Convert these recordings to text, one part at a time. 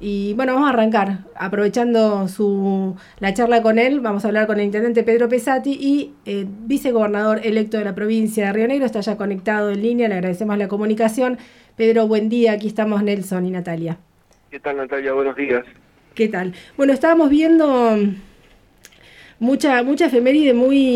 Y bueno, vamos a arrancar. Aprovechando la charla con él, vamos a hablar con el intendente Pedro Pesati y vicegobernador electo de la provincia de Río Negro. Está ya conectado en línea, le agradecemos la comunicación. Pedro, buen día. Aquí estamos Nelson y Natalia. ¿Qué tal, Natalia? Buenos días. ¿Qué tal? Bueno, estábamos viendo mucha efeméride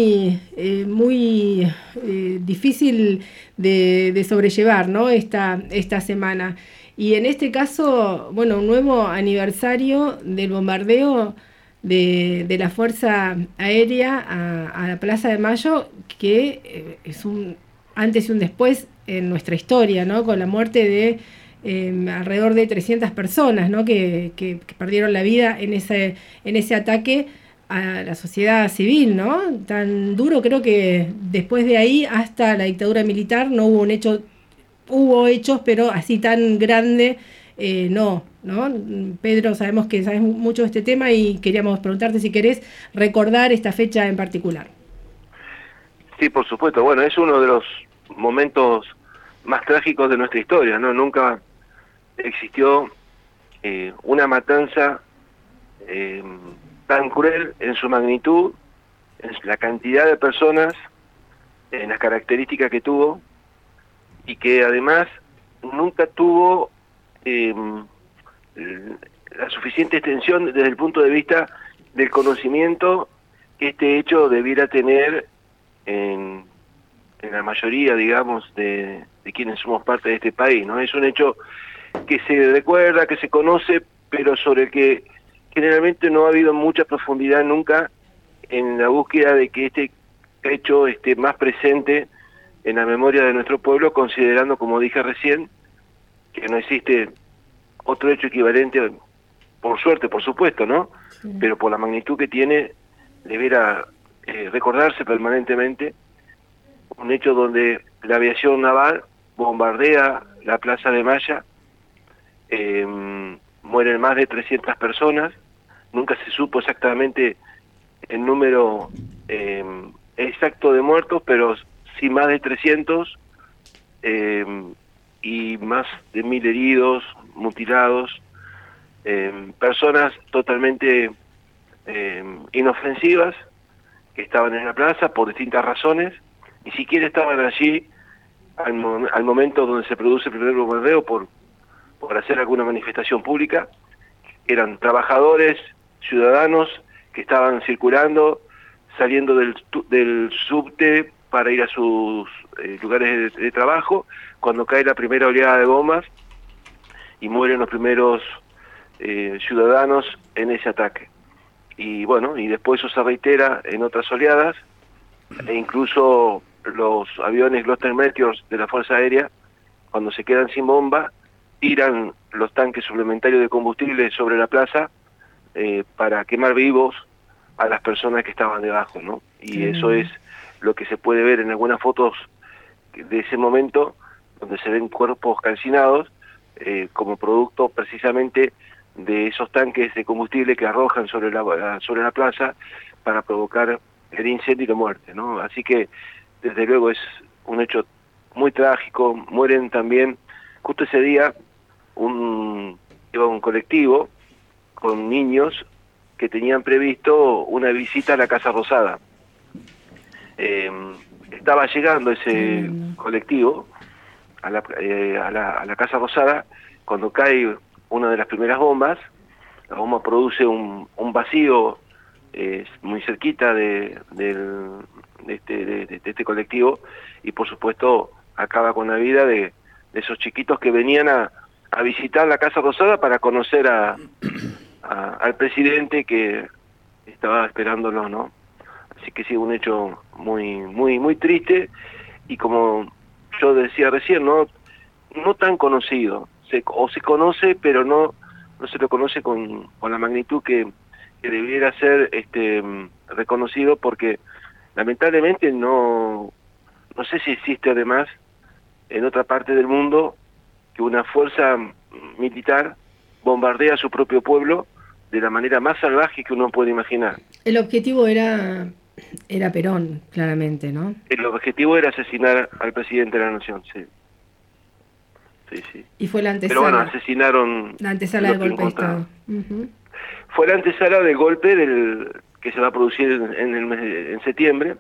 muy difícil de sobrellevar, ¿no? Esta semana. Y en este caso, bueno, un nuevo aniversario del bombardeo de la Fuerza Aérea a la Plaza de Mayo, que es un antes y un después en nuestra historia, ¿no? Con la muerte de alrededor de 300 personas, ¿no? Que perdieron la vida en ese ataque a la sociedad civil, ¿no? Tan duro, creo que después de ahí hasta la dictadura militar no hubo un hecho, hubo hechos, pero así tan grande, ¿no? Pedro, sabemos que sabes mucho de este tema y queríamos preguntarte si querés recordar esta fecha en particular. Sí, por supuesto. Bueno, es uno de los momentos más trágicos de nuestra historia, ¿no? Nunca existió una matanza eh, tan cruel en su magnitud, en la cantidad de personas, en las características que tuvo, y que además nunca tuvo eh, la suficiente extensión desde el punto de vista del conocimiento que este hecho debiera tener en la mayoría, digamos, de quienes somos parte de este país, ¿no? Es un hecho que se recuerda, que se conoce, pero sobre el que generalmente no ha habido mucha profundidad nunca en la búsqueda de que este hecho esté más presente en la memoria de nuestro pueblo, considerando, como dije recién, que no existe otro hecho equivalente, por suerte, por supuesto, ¿no? Sí. Pero por la magnitud que tiene, debiera recordarse permanentemente un hecho donde la aviación naval bombardea la Plaza de Mayo, mueren más de 300 personas, nunca se supo exactamente el número exacto de muertos, pero sí más de 300, y más de 1000 heridos, mutilados, personas totalmente inofensivas que estaban en la plaza por distintas razones, ni siquiera estaban allí al momento donde se produce el primer bombardeo por hacer alguna manifestación pública. Eran trabajadores, ciudadanos que estaban circulando, saliendo del subte para ir a sus lugares de trabajo, cuando cae la primera oleada de bombas y mueren los primeros ciudadanos en ese ataque. Y bueno, y después eso se reitera en otras oleadas, e incluso los aviones Gloster Meteors de la Fuerza Aérea, cuando se quedan sin bomba, tiran los tanques suplementarios de combustible sobre la plaza para quemar vivos a las personas que estaban debajo, ¿no? Y eso es lo que se puede ver en algunas fotos de ese momento, donde se ven cuerpos calcinados como producto precisamente de esos tanques de combustible que arrojan sobre la plaza para provocar el incendio y la muerte, ¿no? Así que desde luego es un hecho muy trágico. Mueren también justo ese día iba un colectivo con niños que tenían previsto una visita a la Casa Rosada. Estaba llegando ese colectivo a la Casa Rosada cuando cae una de las primeras bombas. La bomba produce un vacío muy cerquita de este colectivo, y por supuesto acaba con la vida de esos chiquitos que venían a visitar la Casa Rosada para conocer al presidente que estaba esperándolo, ¿no? Así que sí, un hecho muy triste, y como yo decía recién, no tan conocido, se conoce, pero no se lo conoce con la magnitud que debiera ser reconocido, porque lamentablemente no sé si existe además en otra parte del mundo que una fuerza militar bombardea a su propio pueblo de la manera más salvaje que uno puede imaginar. El objetivo era Perón, claramente, ¿no? El objetivo era asesinar al presidente de la nación, sí. sí, sí. Y fue la antesala. Pero bueno, asesinaron... La antesala del golpe de Estado. Fue la antesala del golpe que se va a producir en septiembre.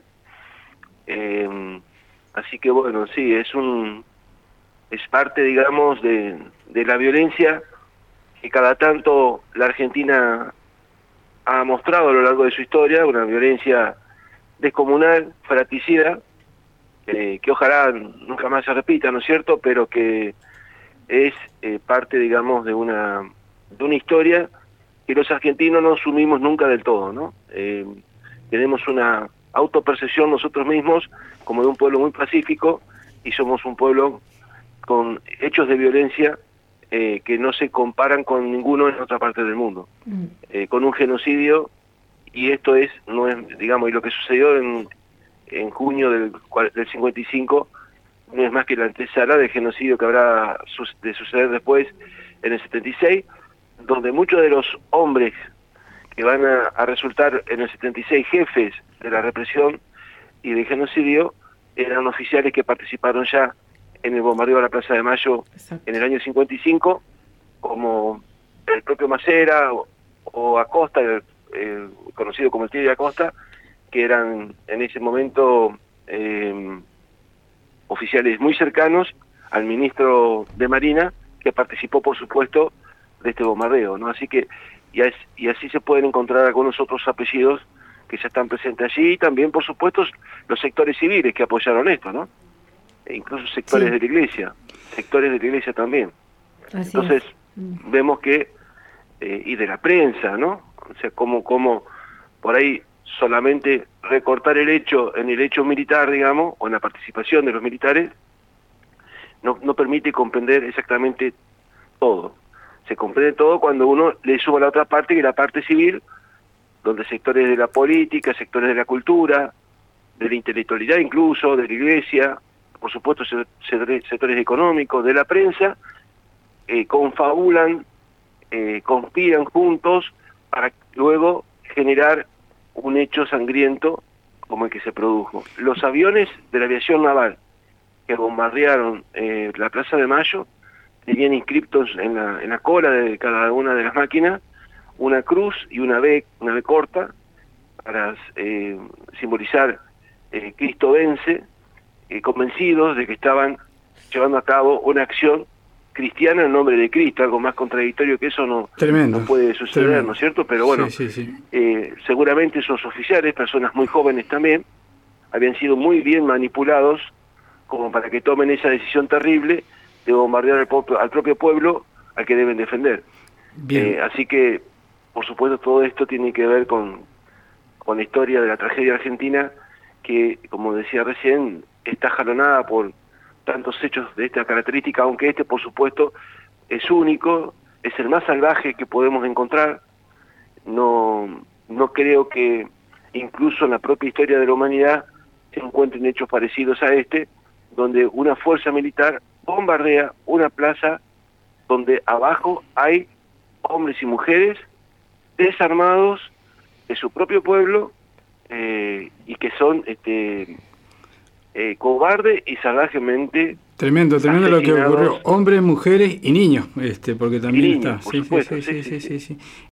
Así que bueno, sí, es parte, digamos, de la violencia que cada tanto la Argentina ha mostrado a lo largo de su historia, una violencia descomunal, fratricida, que ojalá nunca más se repita, ¿no es cierto?, pero que es parte, digamos, de una historia que los argentinos no asumimos nunca del todo, ¿no? Tenemos una autopercepción nosotros mismos como de un pueblo muy pacífico, y somos un pueblo con hechos de violencia que no se comparan con ninguno en otra parte del mundo, con un genocidio, y esto no es, digamos, y lo que sucedió en junio del 55 no es más que la antesala del genocidio que habrá de suceder después en el 76, donde muchos de los hombres que van a resultar en el 76 jefes de la represión y del genocidio eran oficiales que participaron ya en el bombardeo de la Plaza de Mayo. Exacto. En el año 55, como el propio Macera o Acosta, conocido como el Tigre Acosta, que eran en ese momento oficiales muy cercanos al ministro de Marina, que participó, por supuesto, de este bombardeo, ¿no? Así que, y así se pueden encontrar algunos otros apellidos que ya están presentes allí, y también, por supuesto, los sectores civiles que apoyaron esto, ¿no? E incluso sectores de la iglesia también. Así entonces, vemos que, y de la prensa, ¿no? O sea, como por ahí solamente recortar el hecho en el hecho militar, digamos, o en la participación de los militares, no permite comprender exactamente todo. Se comprende todo cuando uno le suma la otra parte, que es la parte civil, donde sectores de la política, sectores de la cultura, de la intelectualidad incluso, de la iglesia, por supuesto sectores económicos, de la prensa, confabulan, conspiran juntos para luego generar un hecho sangriento como el que se produjo. Los aviones de la aviación naval que bombardearon la Plaza de Mayo tenían inscriptos en la cola de cada una de las máquinas una cruz y una B corta para simbolizar Cristo vence, convencidos de que estaban llevando a cabo una acción cristiana en nombre de Cristo. Algo más contradictorio que eso no puede suceder, ¿no es cierto? Pero bueno, sí. Seguramente esos oficiales, personas muy jóvenes también, habían sido muy bien manipulados como para que tomen esa decisión terrible de bombardear al propio pueblo al que deben defender. Así que, por supuesto, todo esto tiene que ver con la historia de la tragedia argentina, que, como decía recién, está jalonada por tantos hechos de esta característica, aunque este, por supuesto, es único, es el más salvaje que podemos encontrar. No creo que incluso en la propia historia de la humanidad se encuentren hechos parecidos a este, donde una fuerza militar bombardea una plaza donde abajo hay hombres y mujeres desarmados de su propio pueblo, y que son cobardes y salvajemente tremendo lo que ocurrió, hombres, mujeres y niños, porque también y niños, está, por supuesto, sí.